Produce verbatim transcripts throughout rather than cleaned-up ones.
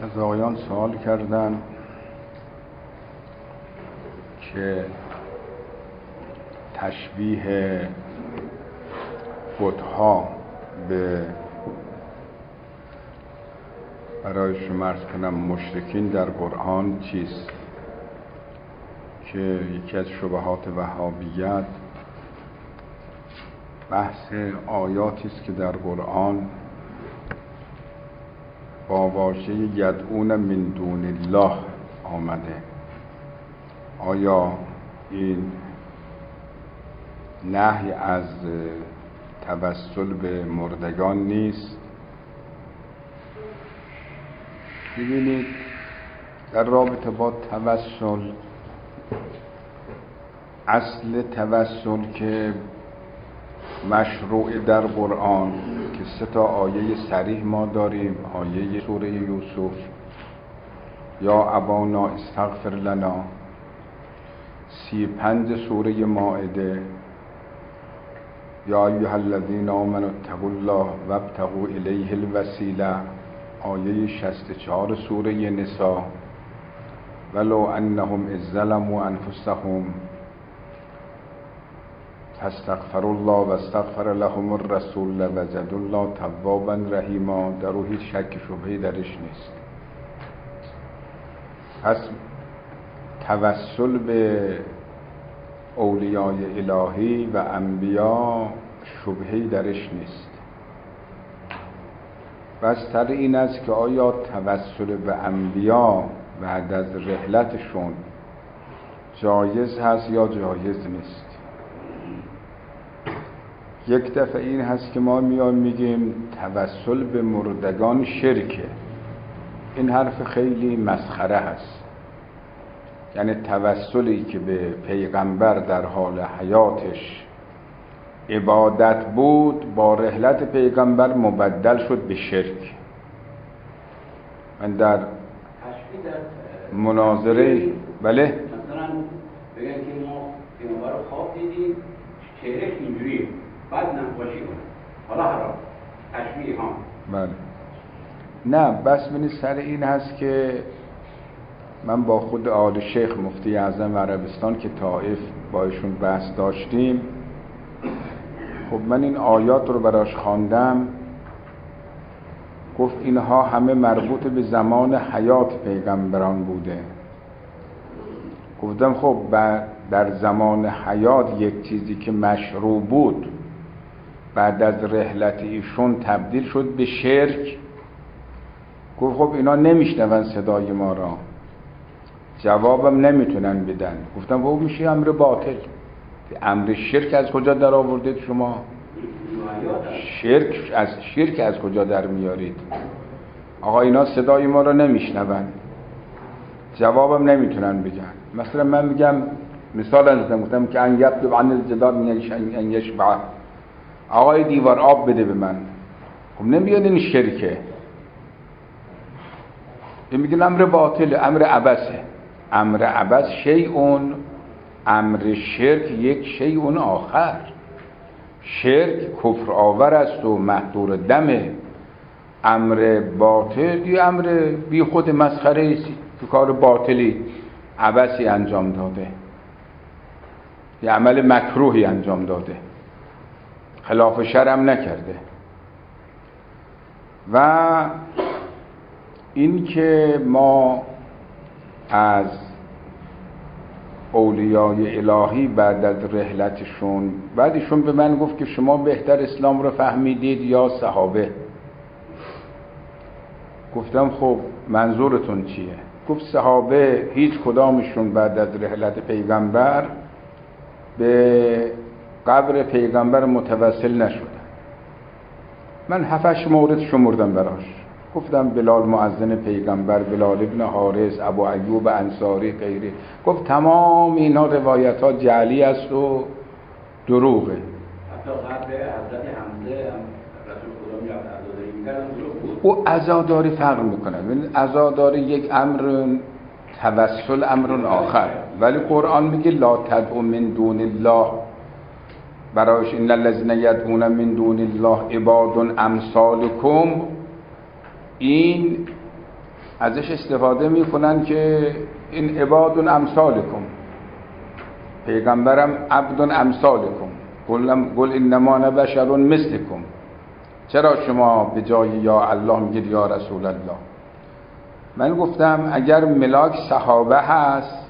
از آقایان سوال کردن که تشبیه بت‌ها به برای شما عرض کنم مشرکین در قرآن چیست؟ که یکی از شبهات وهابیت بحث آیاتی است که در قرآن با واژه یدعون من دون الله آمده. آیا این نهی از توسل به مردگان نیست؟ ببینید در رابطه با توسل، اصل توسل که مشروع در قرآن که سه تا آیه صریح ما داریم، آیه سوره یوسف یا ابانا استغفر لنا، سی پنج سوره مائده یا ایها الذین آمنوا اتقوا الله وابتغوا الیه الوسیله، آیه شصت و چهار سوره نساء ولو انهم اذ ظلموا انفسهم فاستغفر الله و استغفر لهم الرسول وجدوا الله توابا رحیما. در او هیچ شک شبهه‌ای درش نیست. پس توسل به اولیای الهی و انبیا شبهه‌ای درش نیست. بستر این است که آیا توسل به انبیا بعد از رحلتشون جایز هست یا جایز نیست. یک دفعه این هست که ما میایم میگیم توسل به مردگان شرکه. این حرف خیلی مسخره هست. یعنی توسلی که به پیغمبر در حال حیاتش عبادت بود با رحلت پیغمبر مبدل شد به شرک. من در مناظره بله مثلا بگن که ما پیغمبر رو خواب دیدیم چهرهش اینجوریه بعد نقاشی کنه، حالا حرام تشبیه ها. بله نه بس من سر این هست که من با خود آل شیخ مفتی اعظم عربستان که طائف با ایشون بحث داشتیم، خب من این آیات رو براش خواندم، گفت اینها همه مربوط به زمان حیات پیغمبران بوده. گفتم خب در زمان حیات یک چیزی که مشروع بود بعد از رحلت ایشون تبدیل شد به شرک. گفت خب اینا نمیشنون صدای ما را، جوابم نمیتونن بدن. گفتم خب میشه امر باطل. امر شرک از کجا در آوردید شما؟ شرک از شرک از کجا در میارید؟ آقا اینا صدای ما را نمیشنون، جوابم نمیتونن بگن. مثلا من میگم مثال ازدم گفتم که ان یطلب عن الجدار ان یشبع، آقای دیوار آب بده به من. خب نمیاد این شرکه. این میگن امر باطل، امر عبثه. امر عبث شیء، امر شرک یک شیء آخر. شرک کفر آور است و محظور دمه. امر باطل یه امر بی خود مسخره است که کار باطلی عبثی انجام داده، یه عمل مکروهی انجام داده، خلاف شرع نکرده. و این که ما از اولیای الهی بعد از رحلتشون، بعدشون به من گفت که شما بهتر اسلام رو فهمیدید یا صحابه؟ گفتم خب منظورتون چیه؟ گفت صحابه هیچ کدامشون بعد از رحلت پیغمبر به قبر پیغمبر متوسل نشدن. من هفتش مورد شمردم براش. گفتم بلال مؤذن پیغمبر، بلال ابن حارث، ابو ایوب انصاری، غیره. گفت تمام اینا روایت ها جعلی است و دروغه. حتی قبر حضرت حمزه رسول خدا میاد عزاداری میکردن دروغ بود. او عزاداری فرق میکنه. عزاداری یک امر، توسل امر آخر. ولی قرآن میگه لا تدعوا من دون الله، برایش ان الذين يدعون من دون الله عباد امثالكم. این ازش استفاده میکنن که این عباد امثالکم، پیغمبرم عبد امثالکم، قل انما انا بشر مثلکم. چرا شما به جای یا الله میگید یا رسول الله؟ من گفتم اگر ملاک صحابه هست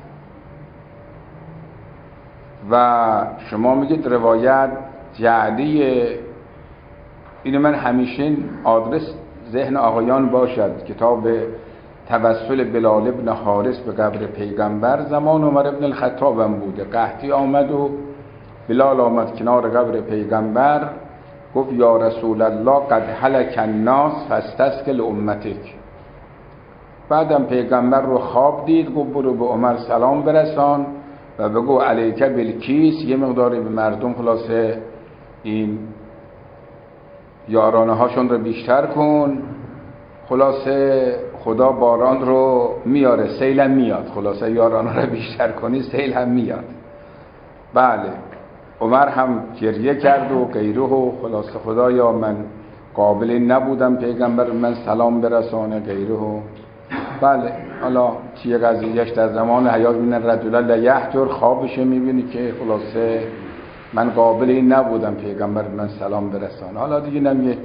و شما میگید روایت جعلیه، اینو من همیشه این آدرس ذهن آقایان باشد. کتاب توسل بلال ابن حارث به قبر پیغمبر زمان عمر ابن الخطاب هم بوده. قحطی آمد و بلال آمد کنار قبر پیغمبر، گفت یا رسول الله قد هلک الناس فاستسقِ امتک. بعدم پیغمبر رو خواب دید، گفت برو به عمر سلام برسان و بگو علیک بالکیس، یه مقداری به مردم خلاصه این یارانه هاشون رو بیشتر کن، خلاصه خدا باران رو میاره، سیل هم میاد، خلاصه یارانه رو بیشتر کنی سیل هم میاد. بله عمر هم گریه کرد و غیره و خلاصه خدایا من قابل نبودم پیغمبر من سلام برسانه غیره و بله. حالا چیه قضیهش؟ در زمان حیات من رجل لیحجر، خوابش میبینی که خلاصه من قابل این نبودم پیغمبر من سلام برسانه. حالا دیگه نم یک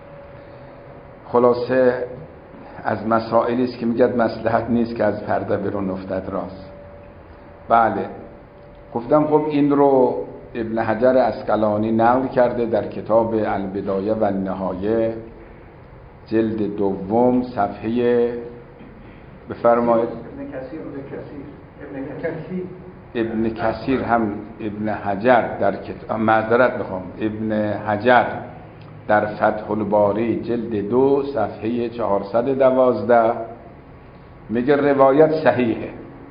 خلاصه از مسائلی است که میگد مصلحت نیست که از پرده برون افتد راست. بله گفتم خب این رو ابن حجر عسقلانی نقل کرده در کتاب البدایه و النهایه جلد دوم صفحه بفرمایید. ابن کثیر ابن کثیر ابن کثیر هم ابن حجر در کتاب معذرت میخوام ابن حجر در فتح الباری جلد دو صفحه چهارصد و دوازده میگه روایت صحیحه،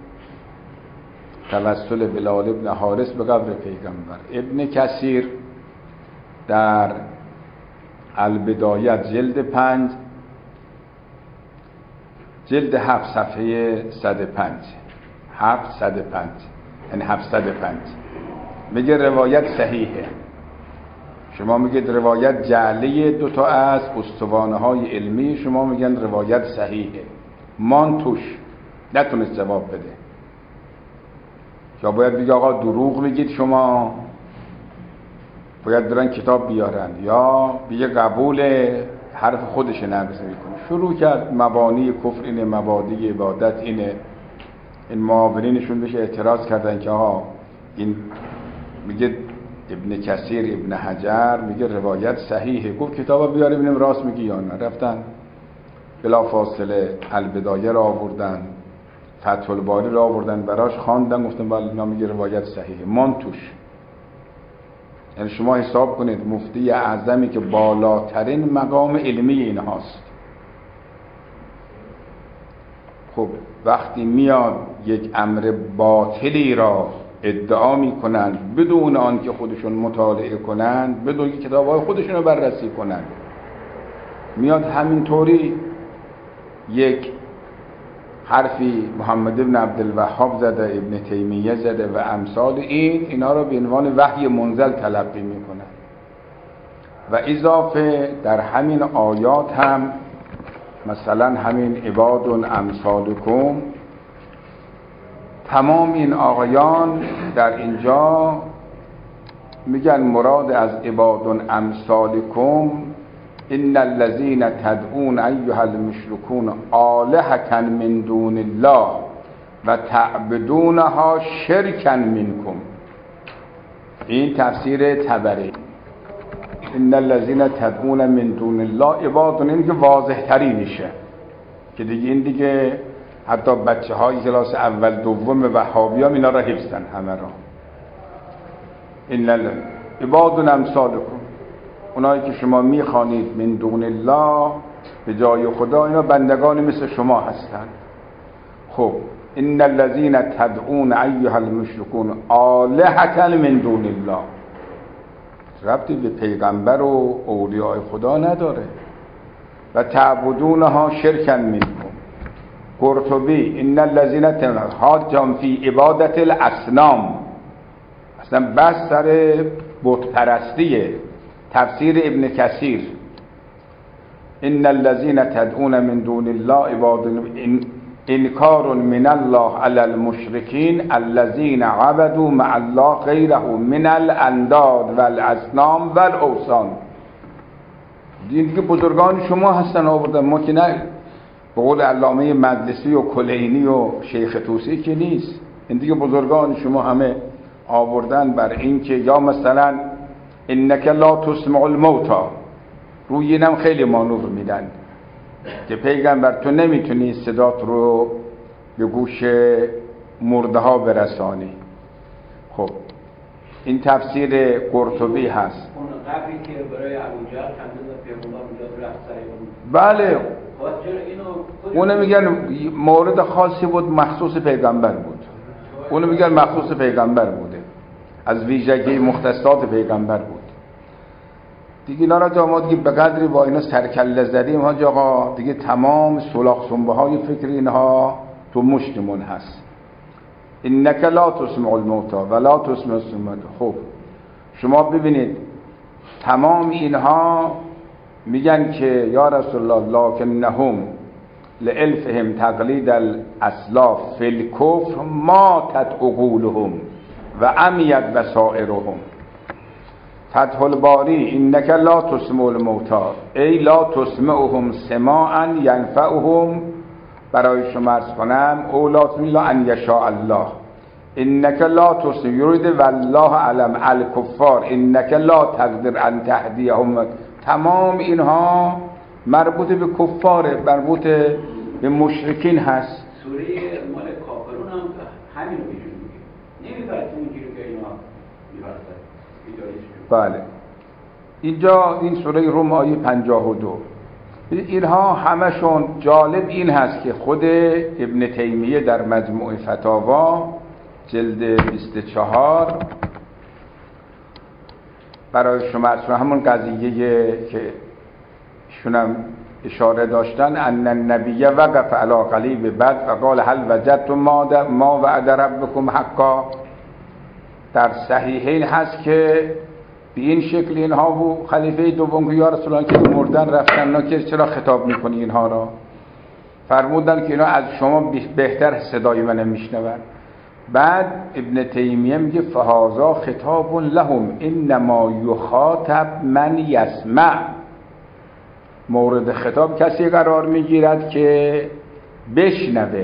توسل بلال ابن حارث به قبر پیغمبر. ابن کثیر در البدایه جلد پنج جلد هفت صفحه صد و پنج هفتصد و پنج یعنی هفتصد و پنج میگه روایت صحیحه. شما میگید روایت جعلی دوتا از استوانه های علمی، شما میگن روایت صحیحه. مان توش نتونست جواب بده، یا باید بگه آقا دروغ میگید شما، باید برن کتاب بیارن، یا بگه قبول حرف خودش نقض میکنه. شروع کرد مبانی کفر اینه، مبادی عبادت اینه. این معاونینشون بهش اعتراض کردن که آها این میگه ابن کثیر ابن حجر میگه روایت صحیحه، گفت کتابو بیاره ببینیم راست میگی یا نه. رفتن بلا فاصله البدایه را آوردن، فتح الباری را آوردن براش خواندن، گفتن بله اینا میگه روایت صحیحه. مان توش. یعنی شما حساب کنید مفتی اعظمی که بالاترین مقام علمی اینهاست، خب وقتی میاد یک امر باطلی را ادعا میکنن بدون آن که خودشون مطالعه کنن، بدون که کتاب‌های خودشون رو بررسی کنن، میاد همینطوری یک حرفی محمد ابن عبدالوهاب زده، ابن تیمیه زده و امثال این، اینا رو به عنوان وحی منزل تلقی میکنن. و اضافه در همین آیات هم مثلا همین عباد امثالکم، تمام این آقایان در اینجا میگن مراد از عباد امثالکم ان الذين تدعون ایها المشركون آلهة من دون الله و تعبدونها شرکا منکم. این تفسیر طبری. ان الذين تدعون من دون الله عباد، این که واضح ترینشه که دیگه این دیگه حتی بچه های کلاس اول دوم وهابی هم اینا را حفظن همه را. ان عباد امثالکم، اونایی که شما میخوانید من دون الله به جای خدا، اینا بندگان مثل شما هستند. خب ان الذين تدعون ایها المشركون آلهة من دون الله ربطی به پیغمبر و اولیاء خدا نداره. و تعبدونها شرکا منکم. قرطبی ان الذين تنهاجم فی عبادت الاصنام، اصلا بس سر بت پرستیه. تفسیر ابن کثیر ان الذين تدعون من دون الله عباد انکار من الله علی المشرکین الذين عبدوا مع الله غیره من الانداد والاصنام والاوثان. دیگه بزرگان شما هستن آوردن، ما که نه. به قول علامه مجلسی و کلینی و شیخ طوسی که نیست، این دیگه بزرگان شما همه آوردن بر این که یا مثلا انک لا تسمع الموتى، روی اینم خیلی مانور میدن که پیغمبر تو نمیتونی صدات رو به گوش مرده ها برسانی. خب این تفسیر قرطبی هست. اون قبری که برای ابوجهل چند پیغمبر اونجا رفت سر بله اونو میگن مورد خاصی بود، مخصوص پیغمبر بود. اونو میگن مخصوص پیغمبر بوده، از ویژگی مختصات پیغمبر بود. دیگه اینا را جامعات که به قدری با اینا سرکله زدیم ها آقا، دیگه تمام سلاخ سنبه های فکر اینها تو مشتمون هست. انک لا تسمع الموتى ولا تسمع الصم. خب شما ببینید تمام اینها میگن که یا رسول الله لکنهم لالفهم تقلید الاسلاف فی الکفر ماتت عقولهم و عمیت بصائرهم. فتح الباری انک لا تسمع الموتى ای لا تسمعهم سماعا ینفعهم، برای شما عرض کنم او لا تسمع ان یشاء الله. انک لا تسمع یرید والله علم الکفار انک لا تقدر ان تهدیهم. تمام اینها مربوط به کفار، مربوط به مشرکین هست. سوره مال کافرون هم همین رو بهشون میگه، نمیفرسته اینجوری که اینا میفرسته. بله اینجا این سوره روم آیه پنجاه و دو، اینها همشون جالب این هست که خود ابن تیمیه در مجموع فتاوا جلد بیست و چهار برای شما اصلا همون قضیه که شونم اشاره داشتن ان النبی وقف علی قلیب بد و قال هل وجدتم ما وعد ربکم حقا. در صحیحین هست که به این شکل اینها و خلیفه دوم که یا رسول الله که مردن رفتن نا که چرا خطاب میکنی اینها را؟ فرمودن که اینا از شما بهتر صدای من میشنون. بعد ابن تیمیه میگه فهذا خطاب لهم انما یخاطب من یسمع. مورد خطاب کسی قرار میگیرد که بشنوه،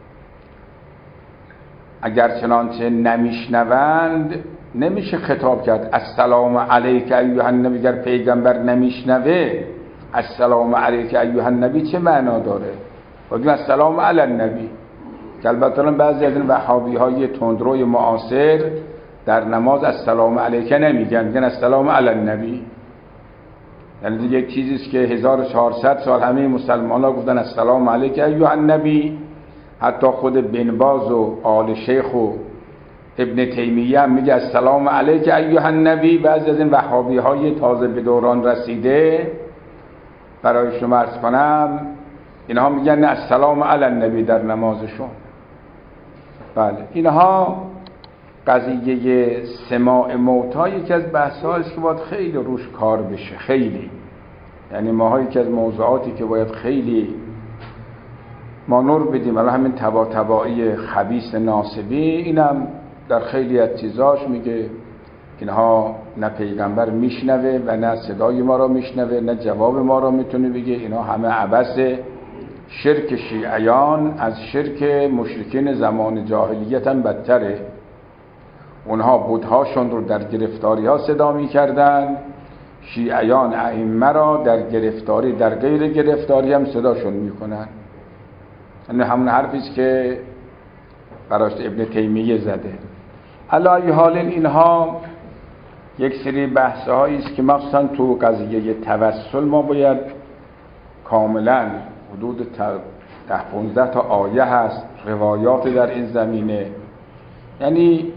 اگر چنانچه نمیشنوند نمیشه خطاب کرد. السلام علیک ایها النبی، گر پیغمبر نمیشنوه السلام علیک ایها النبی چه معنا داره؟ بگیم السلام علی النبی. که البته بعضی از این وهابی های تندروی معاصر در نماز السلام علیک نمیگن، میگن السلام علی النبی. یعنی دیگه یک چیزی است که هزار و چهارصد سال همه مسلمان ها گفتن السلام علیک ایها النبی. حتی خود بن باز و آل شیخ و ابن تیمیه هم میگه السلام علیک ایها النبی. بعضی از این وهابی های تازه به دوران رسیده برای شما عرض کنم اینها میگن السلام علی النبی در نمازشون. بله اینها قضیه سماع موتی یکی از بحث‌هایی است که باید خیلی روش کار بشه، خیلی. یعنی ماها یکی از موضوعاتی که باید خیلی ما نور بدیم. الان همین تبا تبایی خبیث ناصبی اینم در خیلی از چیزاش میگه اینها نه پیغمبر میشنوه و نه صدای ما را میشنوه نه جواب ما را میتونه بگه. اینا همه عبث. شرک شیعیان از شرک مشرکین زمان جاهلیت هم بدتره. اونها بت‌هاشون رو در گرفتاری ها صدا میکردن، شیعیان ائمه را در گرفتاری در غیر گرفتاری هم صداشون میکنن. این همون حرفیست که براش ابن تیمیه زده. علی حال اینها یک سری بحث‌هایی است که مخصوصا تو قضیه توسل ما باید کاملا حدود ده پانزده تا آیه هست، روایات در این زمینه، یعنی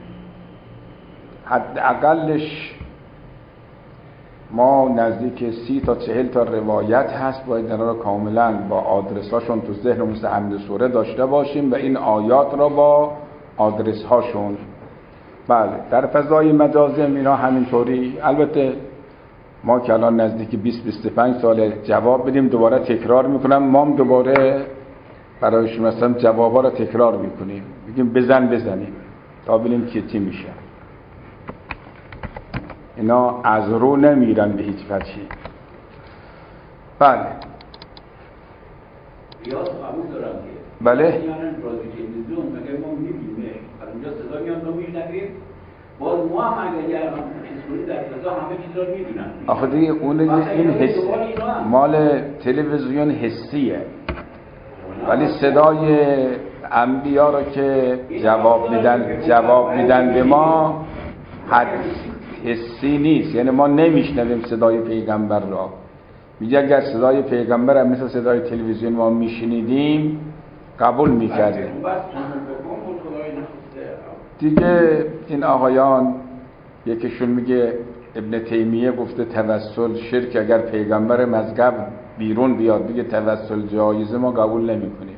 حداقلش ما نزدیک سی تا چهل تا روایت هست، باید اینا را کاملا با آدرس‌هاشون تو ذهن مثل حمد سوره داشته باشیم و این آیات را با آدرس‌هاشون. بله در فضای مجازی هم اینا همینطوری. البته ما که الان نزدیک بیست بیست و پنج سال جواب بدیم دوباره تکرار میکنم، ما هم دوباره برایش مثلا جوابا رو تکرار میکنیم، بگیم بزن بزنیم تا ببینیم که چی میشه. اینا از رو نمیرن به هیچ وجهی. بله ریاض قبول دارم که بله میارن رادیو تلویزیون مگه ما میبینیم از اونجا صدا میاد ما میشنویم، باز ما هم اگر یه چیزی در فضا همه چیز رو میدونن. آخه دیگه اون این حس مال تلویزیون حسیه، ولی صدای انبیا رو که جواب میدن جواب میدن به ما حد حسی نیست، یعنی ما نمیشنویم صدای پیغمبر را. میگه اگر صدای پیغمبر هم مثل صدای تلویزیون ما میشنیدیم قبول میکردیم. دیگه این آقایان یکیشون میگه ابن تیمیه گفته توسل شرک، اگر پیغمبر مذهب بیرون بیاد بگه توسل جایزه ما قبول نمیکنیم.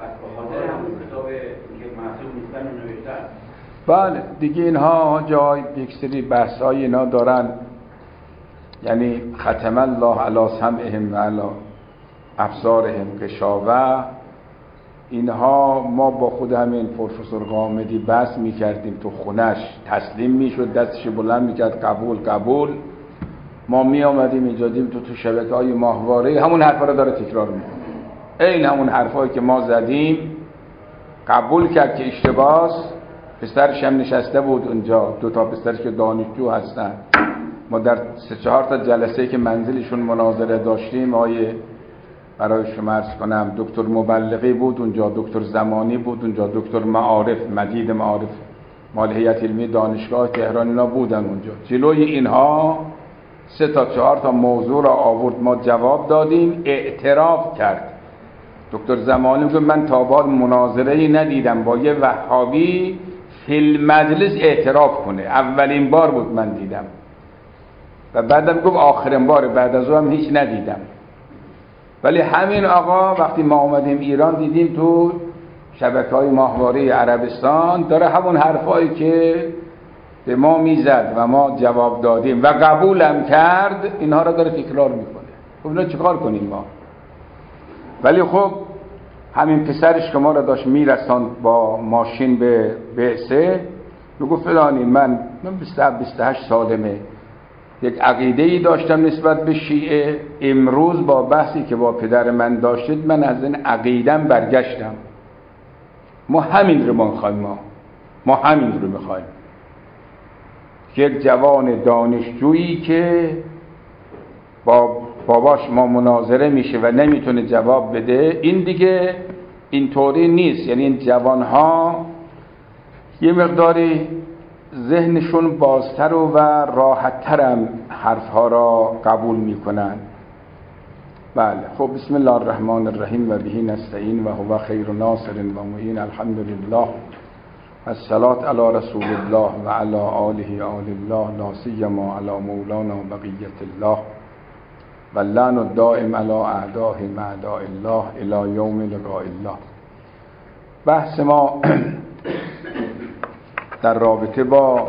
بله دیگه اینها جای یک سری بحثای اینا دارن، یعنی ختم الله علی سمعهم و علی ابصارهم غشاوه. اینها ما با خود همین پروفسور غامدی بحث میکردیم تو خونش، تسلیم میشد دستش بلند میکرد قبول قبول، ما می آمدیم اینجا دیم تو تو شبکه های ماهواره همون حرفا رو داره تکرار میکنه، این همون حرفایی که ما زدیم قبول کرد که اشتباهه. پسرش هم نشسته بود اونجا، دو تا پسرش که دانشجو هستن. ما در سه چهار تا جلسه که منزلشون مناظره داشتیم، آیه برای شما عرض کنم دکتر مبلغی بود اونجا، دکتر زمانی بود اونجا، دکتر معارف مجید معارف مال هیئت علمی دانشگاه تهران اینا بودن اونجا. جلوی اینها سه تا چهار تا موضوع را آورد، ما جواب دادیم، اعتراف کرد. دکتر زمانی میگه من تا بعد مناظره‌ای ندیدم با یه وهابی فی المجلس اعتراف کنه، اولین بار بود من دیدم. و بعدم گفت آخرین بار، بعد از اون هم هیچ ندیدم. ولی همین آقا وقتی ما اومدیم ایران دیدیم تو شبکه‌های ماهواره عربستان داره همون حرفایی که به ما میزد و ما جواب دادیم و قبولم کرد اینها را داره تکرار میکنه. خب اینا چیکار کنیم ما؟ ولی خب همین پسرش که ما را داشت میرساند با ماشین به بعثه، میگفت فلانی من من بیست و هفت بیست و هشت سالمه، یک عقیده‌ای داشتم نسبت به شیعه، امروز با بحثی که با پدر من داشتید من از این عقیدم برگشتم. ما همین رو ما میخوایم، ما ما همین رو میخوایم. یک جوان دانشجویی که با باباش ما مناظره میشه و نمیتونه جواب بده، این دیگه اینطوری نیست. یعنی این جوانها یه مقداری ذهنشون بازتر و راحتتر هم حرفها را قبول میکنن. بله خب بسم الله الرحمن الرحیم و بهی نستعین و هو خیر ناصر و معین. الحمدلله الصلاة علی رسول الله و علی آله آل الله، لا سیما علی مولانا بقیت الله و اللعن الدائم علی اعدائهم اعداء الله الی یوم لقاء الله. بحث ما در رابطه با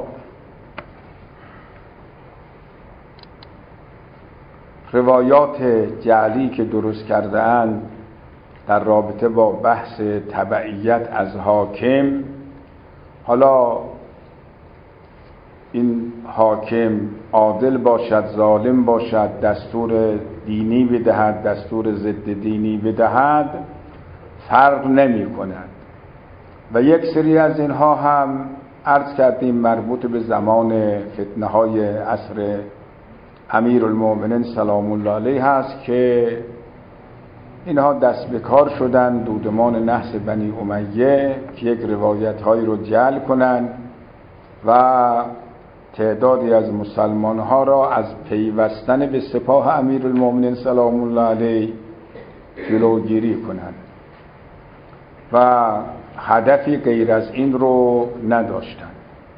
روایات جعلی که درست کرده اند در رابطه با بحث تبعیت از حاکم، حالا این حاکم عادل باشد ظالم باشد، دستور دینی بدهد دستور ضد دینی بدهد، فرق نمی کند. و یک سری از اینها هم عرض کردیم مربوط به زمان فتنه های عصر امیرالمومنین سلام الله علیه هست که اینها دست به کار شدن دودمان نحس بنی امیه که یک روایت هایی رو جعل کنند و تعدادی از مسلمان ها را از پیوستن به سپاه امیرالمومنین سلام الله علیه جلوگیری کنند و هدفی غیر از این رو نداشتن.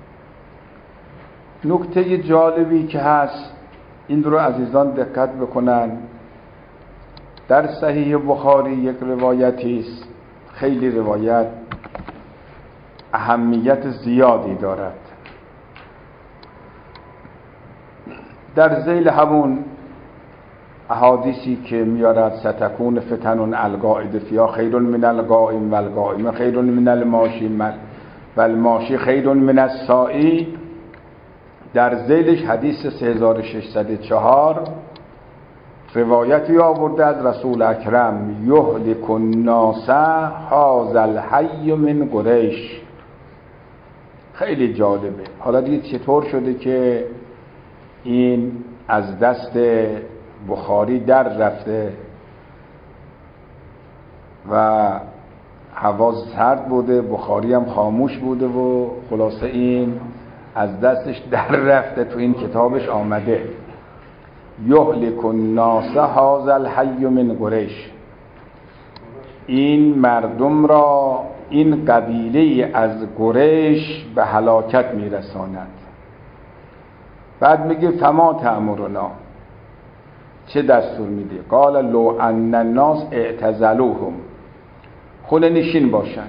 نکته جالبی که هست این رو عزیزان دقت بکنن، در صحیح بخاری یک روایتی است، خیلی روایت اهمیت زیادی دارد. در ذیل همون احادیثی که میارد ستکون فتن القاعد فیها خیر من القائم و القائم خیر من الماشی و الماشی خیر من الساعی، در ذیلش حدیث سه هزار و ششصد و چهار روایتی آورده از رسول اکرم یهلک الناس هذا الحی من قریش. خیلی جالبه. حالا دید چطور شده که این از دست بخاری در رفته و هوا سرد بوده، بخاری هم خاموش بوده و خلاصه این از دستش در رفته، تو این کتابش آمده یهلک الناس هذا الحی من قریش، این مردم را این قبیله از قریش به هلاکت میرساند. بعد میگه فما تأمرنا، چه دستور میده؟ قال لو ان الناس اعتزلوهم، خونه نشین باشن.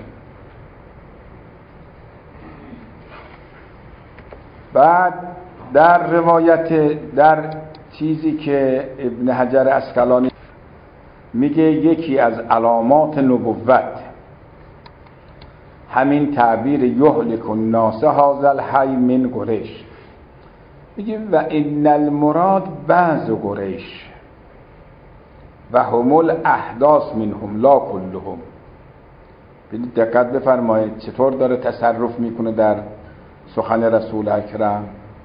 بعد در روایت در چیزی که ابن حجر عسقلانی میگه یکی از علامات نبوت همین تعبیر یهلک الناس هذا الحی من قریش. میگه و ان المراد بعض قریش و هم الاحداث منهم لا کلهم. ببینید دقت بفرمایید چطور داره تصرف میکنه در سخن رسول اکرم.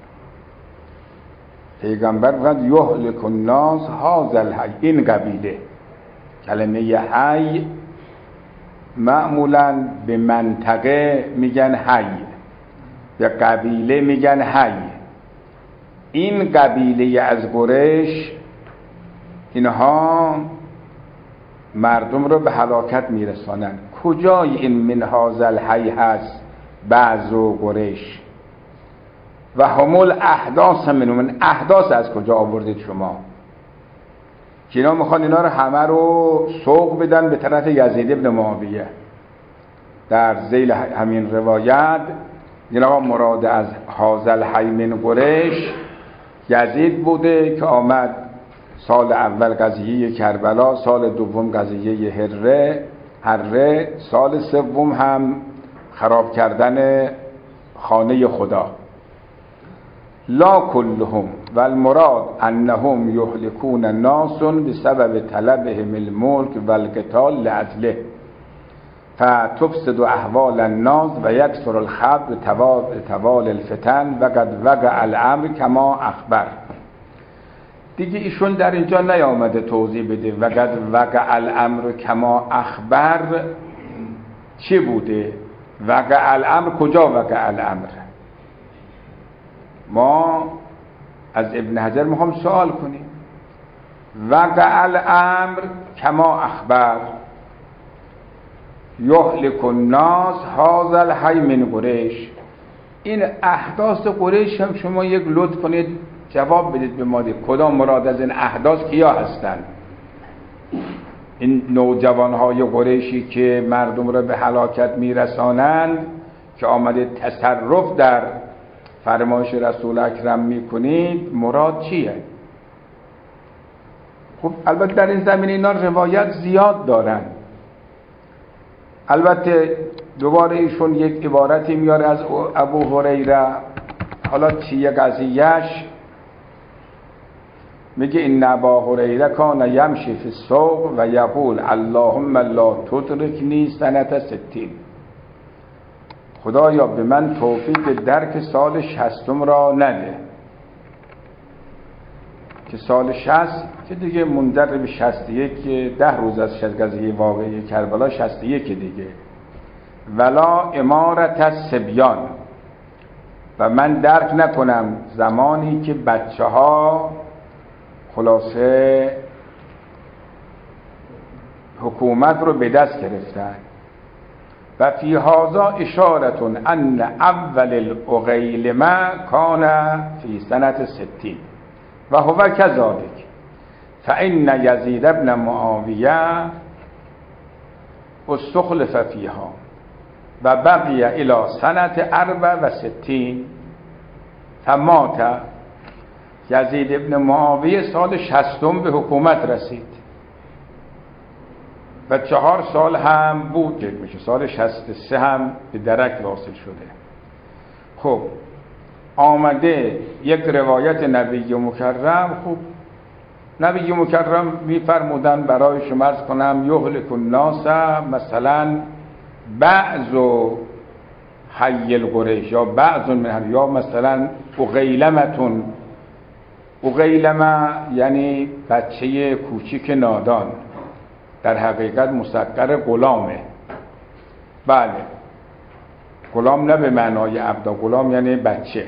پیغمبر فرمود یهلک الناس هذا الحی، این قبیله. کلمه حی معمولا به منطقه میگن حی، به قبیله میگن حی. این قبیله از قریش اینها مردم رو به هلاکت میرسانند. کجای این من هذا الحی هست؟ بعض و قریش و هم الاحداث منهم. احداث از کجا آوردید شما؟ که اینا میخوان اینا رو همه رو سوق بدن به طرف یزید ابن معاویه. در ذیل همین روایت اینا مراد از هذا الحی من قریش یزید بوده که آمد سال اول قضیه کربلا، سال دوم قضیه هره هره سال سوم هم خراب کردن خانه خدا. لا کلهم و المراد انهم یهلکون الناس بسبب طلبهم الملک و القتال لاجله فتفسد احوال الناس و یکثر الخبث طوال الفتن و قد وقع الامر کما اخبر. دیگه ایشون در اینجا نیامده توضیح بده و قد وقع الامر کما اخبر چی بوده؟ وقع الامر کجا وقع الامر؟ ما از ابن حجر میخوام سوال کنیم. وقع الامر کما اخبر یهلک الناس هذا الحی من قریش، این احداث قریش هم شما یک لطف کنید جواب بدید به ما. کدام مراد از این احداث کیا هستند؟ این نوجوانهای قریشی که مردم را به هلاکت میرسانند که آمده تصرف در فرمایش رسول اکرم میکنید، مراد چیه؟ خب البته در این زمینه اینا روایت زیاد دارن. البته دوباره ایشون یک عبارتی میاره از ابو هریره، حالا چیه قضیهش؟ میگه این ابا هریره کان یمشی فی السوق و یقول اللهم لا تدرکنی سنة ستین، خدایا به من توفیق درک سال شصتم را نده. که سال شصت که دیگه منجر به شصت و یک، ده روز از قضیه واقعی کربلا شصت و یک دیگه. ولا امارت الصبیان، و من درک نکنم زمانی که بچه ها خلاصه حکومت رو به دست گرفتن. و فی هذا اشارتون ان اول الاغیلمه کان فی سنة ستین و هو کذالک فان یزید ابن معاویه استخلف فیها و بقی الی سنة اربع و ستین فمات یزید ابن معاویه سال شصتم به حکومت رسید و چهار سال هم بود که میشه سال شصت و سه هم به درک واصل شده. خب آمده یک روایت نبی مکرم، خب نبی مکرم میفرمودن برای شما عرض کنم یهلک الناس مثلا بعض حی القریش یا بعض من یا مثلا اغیلمتون. اغیلمه یعنی بچه کوچیک نادان، در حقیقت مصغر غلامه. بله غلام نه به معنای عبد، غلام یعنی بچه،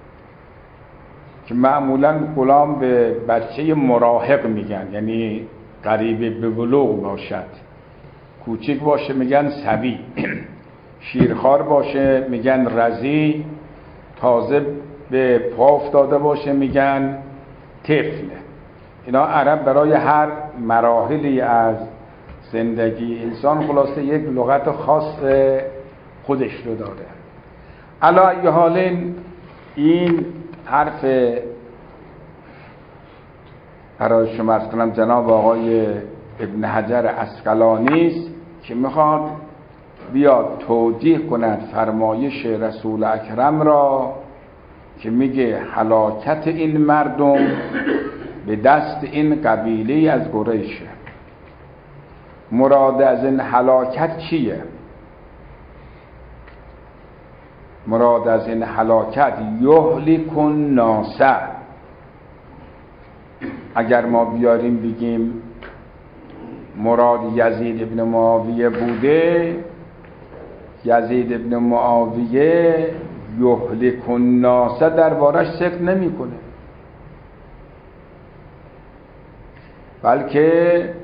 که معمولا غلام به بچه مراهق میگن، یعنی قریب به بلوغ باشد. کوچیک باشه میگن صبی، شیرخوار باشه میگن رضی، تازه به پا افتاده باشه میگن طفل. اینا عرب برای هر مراحلی از زندگی انسان خلاصه یک لغت خاص خودش رو داره. علی ای حال این حرف برای شما عرض کنم جناب آقای ابن حجر عسقلانی است که میخواد بیاد توجیه کند فرمایش رسول اکرم را که میگه هلاکت این مردم به دست این قبیله از قریشه. مراد از این هلاکت چیه؟ مراد از این هلاکت یهلک الناس. اگر ما بیاریم بگیم مراد یزید ابن معاویه بوده، یزید ابن معاویه یهلک الناس دربارش صدق نمیکنه، بلکه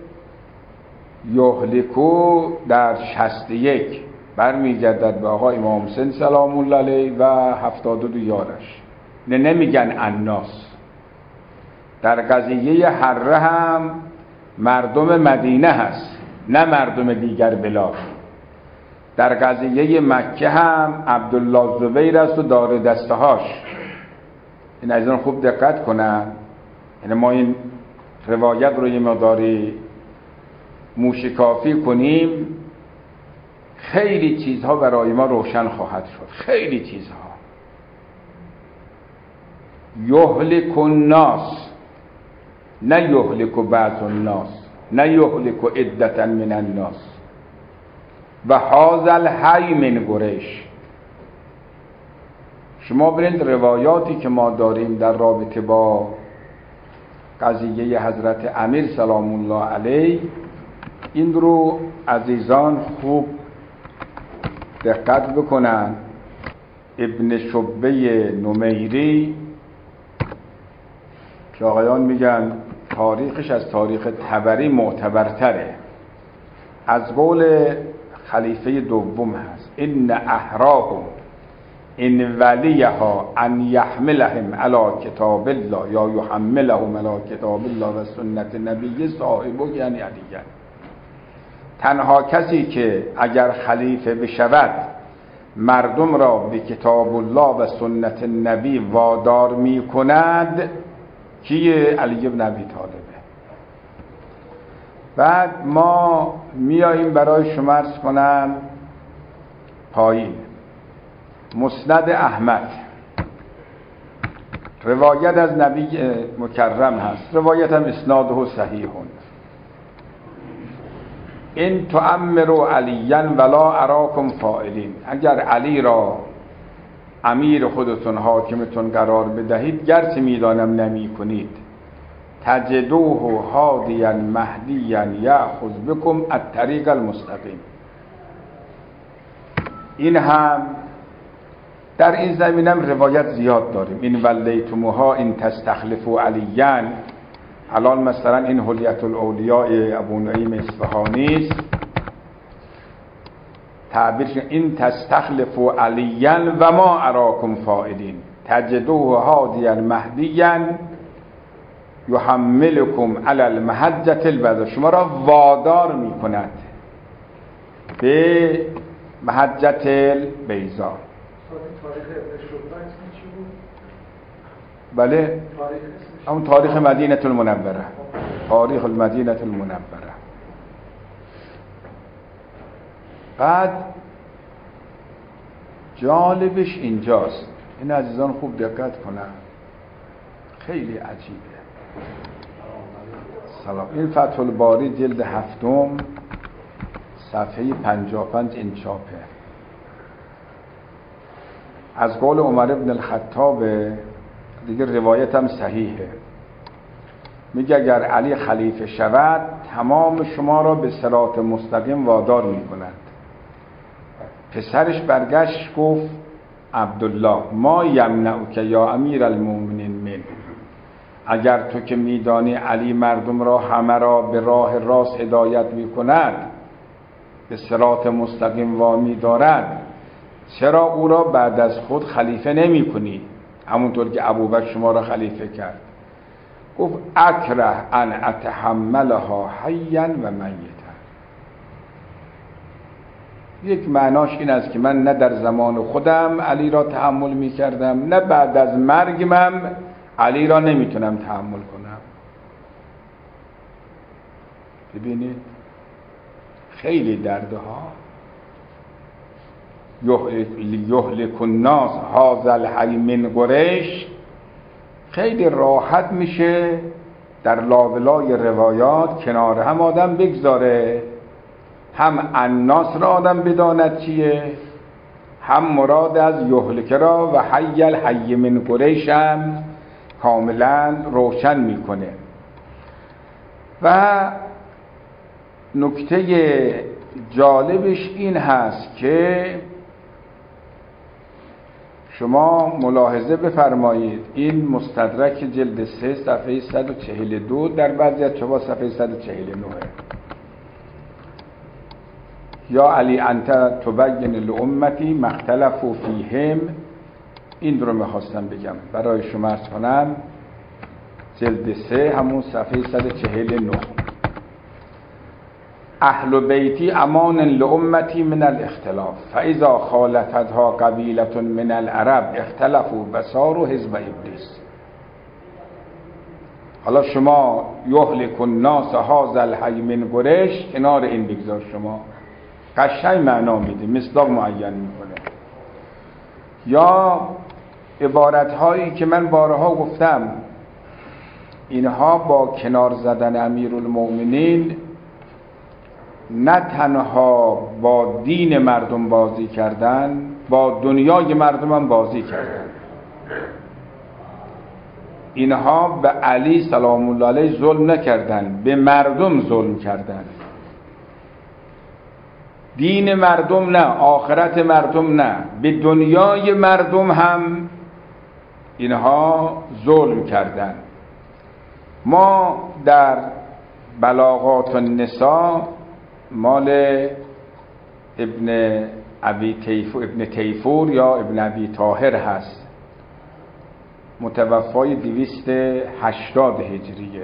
یهلکو در شصت و یک برمیگردد به آقا امام حسین سلام الله علیه و هفتاد و دو یارش. نه نمیگن الناس. در قضیه حره هم مردم مدینه هست نه مردم دیگر بلاد. در قضیه مکه هم عبدالله زبیر است و دار دسته هاش. این از این خوب دقت کنن. یعنی ما این روایت رو یه مقداری موشکافی کنیم، خیلی چیزها برای ما روشن خواهد شد. خیلی چیزها. یهلک الناس، نه یهلک بعض الناس، نه یهلک عدة من الناس و هذا الحی من قریش. شما برید روایاتی که ما داریم در رابطه با قضیه حضرت امیر سلام الله علیه، این رو عزیزان خوب دقت بکنن. ابن شبه نمیری که آقایان میگن تاریخش از تاریخ طبری معتبرتره، از قول خلیفه دوم هست: ان احراهم ان ولیها ان یحملهم علی کتاب الله یا یحملهم علی کتاب الله و سنت نبی صاحبه یعنی علیه. تنها کسی که اگر خلیفه بشود مردم را به کتاب الله و سنت نبی وادار می کند کیه؟ علی بن ابی طالبه. بعد ما میاییم برای شما عرض کنم پایین مسند احمد، روایت از نبی مکرم هست، روایت هم اسناده صحیحون. این تؤمروا علیا ولا اراکم فاعلین، اگر علی را امیر خودتون حاکمتون قرار بدهید گرچه میدانم نمی کنید، تجدوه هادیا مهدیا یأخذ بكم الطریق المستقیم. این هم در این زمینم روایت زیاد داریم. این ولیتموها این تستخلفوا علیا، الان مثلا این حلیت الاولیاء ابو نعیم اصفهانی است، تعبیرش این تستخلفوا علیا و ما اراکم فاعلین تجدوه هادیا مهدیا یحملکم علی المحجة البیضاء، شما را وادار می کند به محجة البیضاء. بله همون تاریخ مدینه المنوره، تاریخ المدینه المنوره. بعد جالبش اینجاست، این عزیزان خوب دقت کنن، خیلی عجیبه. سلام. این فتح الباری جلد هفتم صفحه پنجاه و پنج این چاپه. از قول عمر بن الخطاب، دیگه روایت هم صحیحه، میگه اگر علی خلیفه شود تمام شما را به صراط مستقیم وادار میکند. پسرش برگشت گفت عبدالله ما یمنعک یا امیر المؤمنین من، اگر تو که میدانی علی مردم را همه را به راه راست هدایت میکند، به صراط مستقیم وامی دارد، چرا او را بعد از خود خلیفه نمی کنی همونطور که ابوبکر شما را خلیفه کرد؟ گفت اکره ان اتحملها حیا و میتا. یک معناش این است که من نه در زمان خودم علی را تحمل می کردم، نه بعد از مرگم علی را نمیتونم تحمل کنم. ببینید خیلی درده ها. یهلک الناس هذا الحی من قریش، خیلی راحت میشه در لابلای روایات کنار هم آدم بگذاره، هم الناس را آدم بداند چیه، هم مراد از یهلک را و حی الحی من قریش هم کاملا روشن میکنه. و نکته جالبش این هست که شما ملاحظه بفرمایید، این مستدرک جلد سه صفحه صد و چهل و دو، در بعضی از چوبا صفحه صد و چهل و نه. یا علی انت تبین لامتی مختلفوا فیهم، این رو میخواستم بگم برای شما عرض کنم. جلد سه همون صفحه صد و چهل و نه. اهل بیتی امان لامتی من الاختلاف، فاذا خالطتها قبیله من العرب اختلفوا وصاروا حزب ابلیس. حالا شما یهلک الناس هذا الحی من قریش کنار این بگذار، شما قشنگ معنا میده، مصداق معین میکنه. یا عبارت هایی که من بارها گفتم، اینها با کنار زدن امیرالمؤمنین نه تنها با دین مردم بازی کردن، با دنیای مردم هم بازی کردن. اینها به علی سلام الله علیه ظلم نکردن، به مردم ظلم کردن. دین مردم نه، آخرت مردم نه، به دنیای مردم هم اینها ظلم کردن. ما در بلاغات النساء مال ابن ابی تیفور، ابن تیفور یا ابن ابی طاهر هست، متوفای دویست و هشتاد هجریه.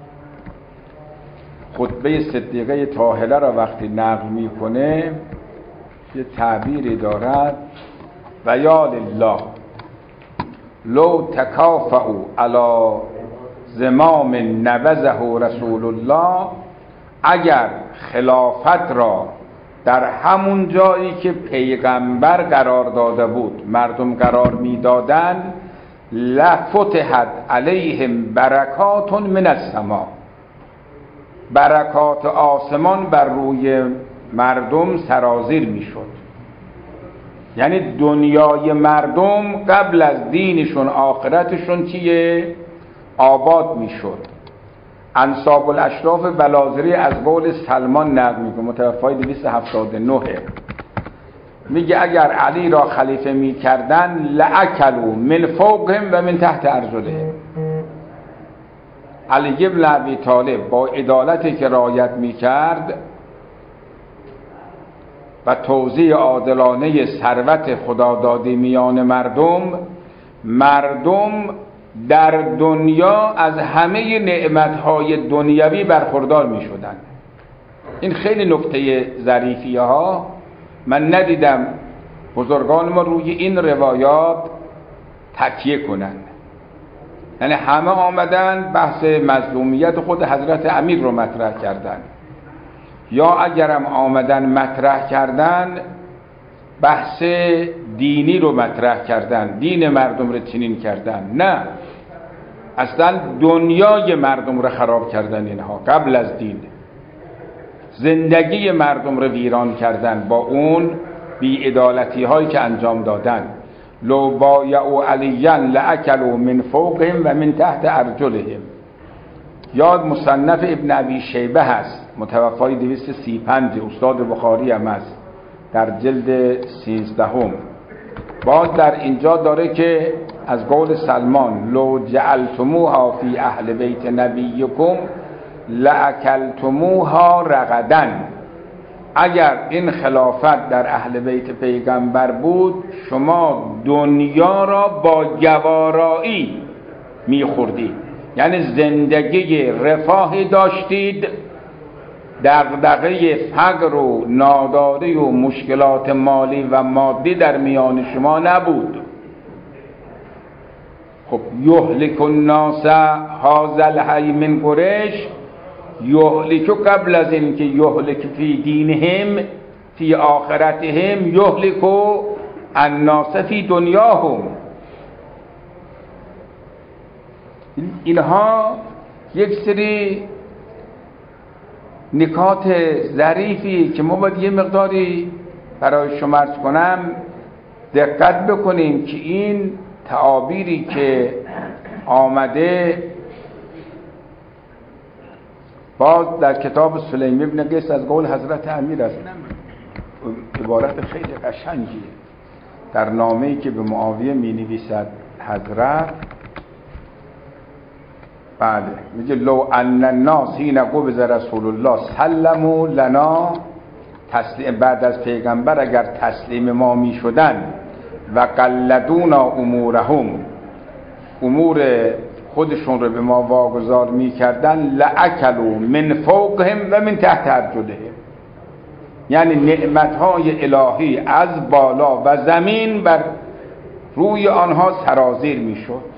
خطبه صدیقه طاهره را وقتی نقل میکنه یه تعبیری دارد: و یا لله لو تکافئوا علی زمام نبذه رسول الله، اگر خلافت را در همون جایی که پیغمبر قرار داده بود مردم قرار میدادن، لفتحت علیهم برکات من السماء، برکات آسمان بر روی مردم سرازیر میشد. یعنی دنیای مردم قبل از دینشون آخرتشون چیه؟ آباد میشد. انساب الاشراف بلازری از قول سلمان نقل میکنه، متوفای دویست و هفتاد و نه، میگه اگر علی را خلیفه میکردن لأکلوا من فوقهم و من تحت ارجلهم. علی ابن ابی طالب با عدالتی که رعایت میکرد و توزیع عادلانه ثروت خدادادی میان مردم، مردم در دنیا از همه نعمتهای دنیوی برخوردار می شدن. این خیلی نکته ظریفیه ها. من ندیدم بزرگان ما روی این روایات تکیه کنن. یعنی همه آمدن بحث مظلومیت خود حضرت امیر رو مطرح کردن، یا اگرم آمدن مطرح کردن بحث دینی رو مطرح کردن، دین مردم رو چنین کردن. نه، اصلا دنیای مردم رو خراب کردن اینها قبل از دین، زندگی مردم رو ویران کردن با اون بی‌عدالتی هایی که انجام دادن. لو بایعوا علیا لاکلوا من فوقهم و من تحت ارجلهم. یاد مصنف ابن ابی شیبه هست، متوفای دویست و سی و پنج، استاد بخاری هم هست، در جلد سیزدهم. باز در اینجا داره که از قول سلمان لو جعلتموها فی اهل بیت نبیکم لاکلتموها رغدن. اگر این خلافت در اهل بیت پیغمبر بود شما دنیا را با گوارایی میخوردید، یعنی زندگی رفاهی داشتید، دغدغه فقر و ناداری و مشکلات مالی و مادی در میان شما نبود. خب یهلک الناس هذا الحی من قریش، یهلک قبل از این که یهلک فی دینهم فی آخرتهم یهلک الناس فی دنیاهم. اینها یک سری نکات ظریفی که ما باید یه مقداری برای شما عرض کنم دقت بکنیم که این تعابیری که آمده باز در کتاب سلیم ابن قیس از قول حضرت امیر است، عبارت خیلی قشنگی در نامه‌ای که به معاویه می نویسد حضرت. بله میگه لو ان الناس حین قبض رسول الله سلموا لنا، تسلیم بعد از پیغمبر اگر تسلیم ما می شدن و قلدونا امورهم، امور خودشون رو به ما واگذار می کردن، لأکلوا من فوقهم و من تحت ارجلهم، یعنی نعمتهای الهی از بالا و زمین بر روی آنها سرازیر می شد.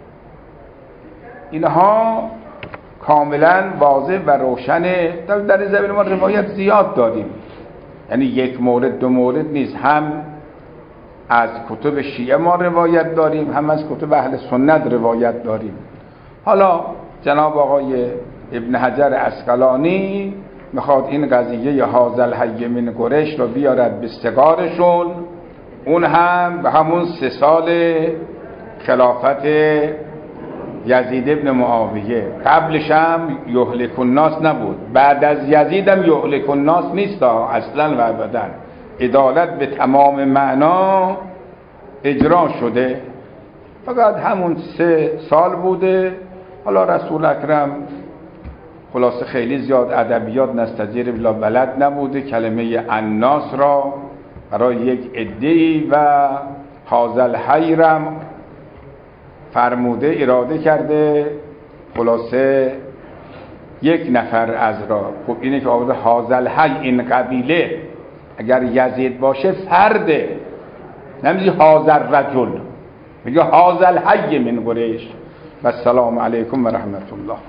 اینها کاملا واضح و روشنه. در, در زمین ما روایت زیاد داریم، یعنی یک مورد دو مورد نیست، هم از کتب شیعه ما روایت داریم، هم از کتب اهل سنت روایت داریم. حالا جناب آقای ابن حجر عسقلانی میخواد این قضیه هذا الحی من قریش رو بیارد به سگارشون، اون هم به همون سه سال خلافت یزید ابن معاویه. قبلش هم یهلک الناس نبود، بعد از یزید هم یهلک الناس نیست اصلا و ابدا. عدالت به تمام معنا اجرا شده، فقط همون سه سال بوده. حالا رسول اکرم خلاصه خیلی زیاد ادبیات نستجیر بلا بلد نبوده، کلمه الناس را برای یک عده‌ای و هذا الحی فرموده اراده کرده، خلاصه یک نفر از را. خب اینه که آورده هذا الحی، این قبیله اگر یزید باشه فرده، نمیگه هذا الرجل، میگه هذا الحی من قریش. و السلام علیکم و رحمت الله.